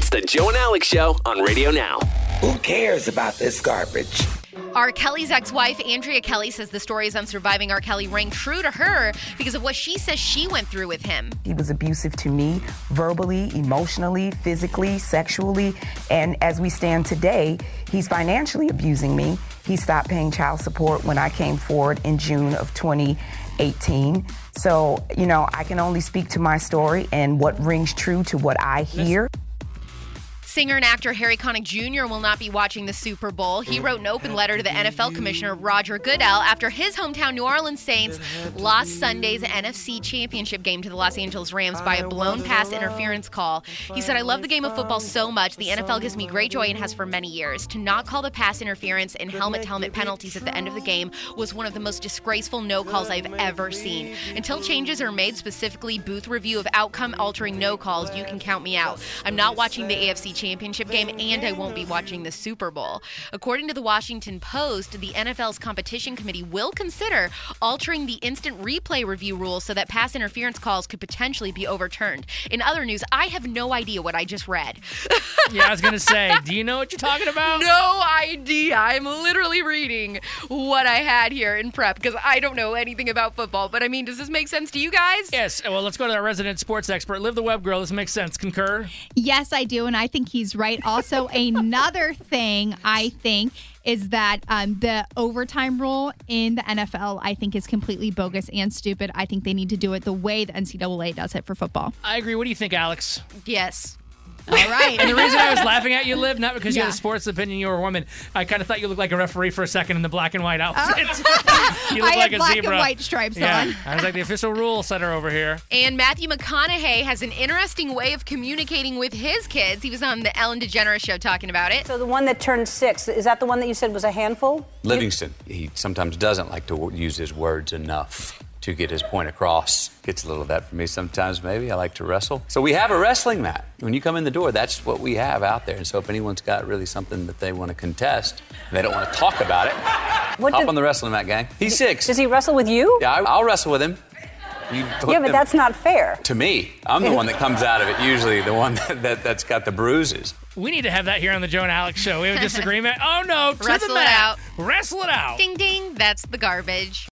It's the Joe and Alex Show on Radio Now. Who cares about this garbage? R. Kelly's ex-wife, Andrea Kelly, says the stories on surviving R. Kelly rang true to her because of what she says she went through with him. He was abusive to me, verbally, emotionally, physically, sexually, and as we stand today, he's financially abusing me. He stopped paying child support when I came forward in June of 2018. So, I can only speak to my story and what rings true to what I hear. Singer and actor Harry Connick Jr. will not be watching the Super Bowl. He wrote an open letter to the NFL Commissioner Roger Goodell after his hometown New Orleans Saints lost Sunday's NFC Championship game to the Los Angeles Rams by a blown pass interference call. He said, "I love the game of football so much. The NFL gives me great joy and has for many years. To not call the pass interference and helmet-to-helmet penalties at the end of the game was one of the most disgraceful no calls I've ever seen. Until changes are made, specifically booth review of outcome-altering no calls, you can count me out. I'm not watching the AFC Championship game, and I won't be watching the Super Bowl." According to the Washington Post, the NFL's competition committee will consider altering the instant replay review rules so that pass interference calls could potentially be overturned. In other news, I have no idea what I just read. Yeah, I was going to say, do you know what you're talking about? No idea. I'm literally reading what I had here in prep because I don't know anything about football. But I mean, does this make sense to you guys? Yes. Well, let's go to our resident sports expert, Liv the Web Girl. This makes sense. Concur? Yes, I do, and I think he's right. Also, another thing I think is that the overtime rule in the NFL, I think, is completely bogus and stupid. I think they need to do it the way the NCAA does it for football. I agree. What do you think, Alex? Yes. All right. And the reason I was laughing at you, Liv, not because you had Yeah. a sports opinion, you were a woman. I kind of thought you looked like a referee for a second in the black and white outfit. You look I like had a black zebra. and white stripes Yeah. on. I was like the official rule setter over here. And Matthew McConaughey has an interesting way of communicating with his kids. He was on the Ellen DeGeneres show talking about it. So the one that turned 6, is that the one that you said was a handful? Livingston, he sometimes doesn't like to use his words enough to get his point across. Gets a little of that from me sometimes, maybe. I like to wrestle. So we have a wrestling mat. When you come in the door, that's what we have out there. And so if anyone's got really something that they want to contest, and they don't want to talk about it, hop on the wrestling mat, gang. He's 6. Does he wrestle with you? Yeah, I'll wrestle with him. Yeah, but that's not fair. To me, I'm the one that comes out of it, usually the one that's got the bruises. We need to have that here on the Joe and Alex show. We have a disagreement. Oh, no. To Wrestle the it mat. out. Wrestle it out. Ding, ding. That's the garbage.